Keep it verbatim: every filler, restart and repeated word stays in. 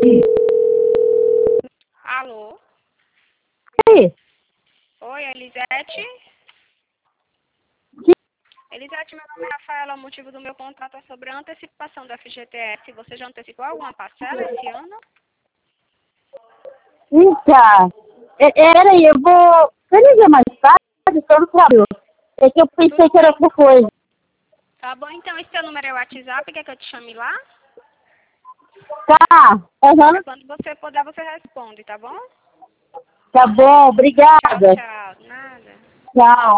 Alô? Oi. Oi, Elisete? Sim. Elisete, meu nome é Rafaela. O motivo do meu contrato é sobre a antecipação do F G T S. Você já antecipou alguma parcela esse ano? Eita. É, peraí, eu vou... Você liga mais tarde, só no trabalho. É que eu pensei Tudo que era bem. outra coisa. Tá bom, então esse seu número é o WhatsApp, quer que eu te chame lá? Tá. Aham. Quando você puder, você responde, tá bom? Tá bom, Tchau, obrigada. tchau. Nada. Tchau.